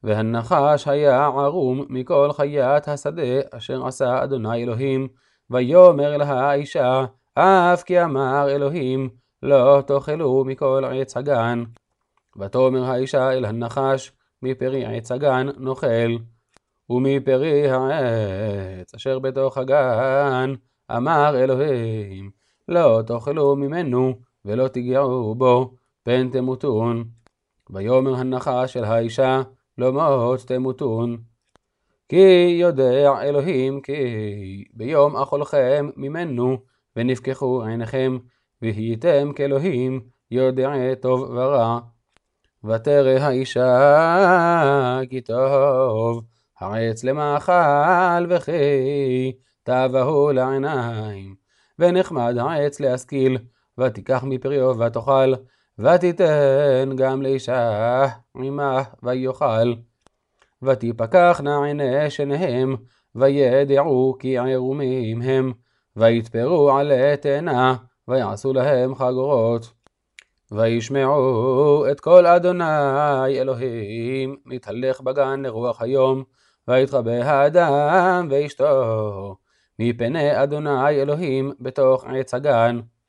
והנחש היה ערום מכל חיית השדה אשר עשה אדוני אלוהים. ויאמר לה האישה, אף כי אמר אלוהים, לא תאכלו מכל עץ הגן. ותאמר האישה אל הנחש, מפרי עץ הגן נאכל, ומפרי העץ אשר בתוך הגן אמר אלוהים, לא תאכלו ממנו ולא תיגעו בו, פן תמותון. ויאמר הנחש אל האישה, לא מות תמותון, כי יודע אלוהים כי ביום אכולכם ממנו ונפקחו עיניכם, והייתם כאלוהים יודעי טוב ורע. ותרא האישה כי טוב העץ למאכל וכי טבעו לעיניים, ונחמד העץ להשכיל, ותיקח מפריו ותאכל, ותיתן גם לאישה עמה ויאכל. ותפקחנה עיני שניהם, וידעו כי ערומים הם, ויתפרו עלי תאנה, ויעשו להם חגורות. וישמעו את קול אדוני אלוהים מתהלך בגן לרוח היום, ויתחבא האדם ואשתו מפני אדוני אלוהים בתוך עץ הגן.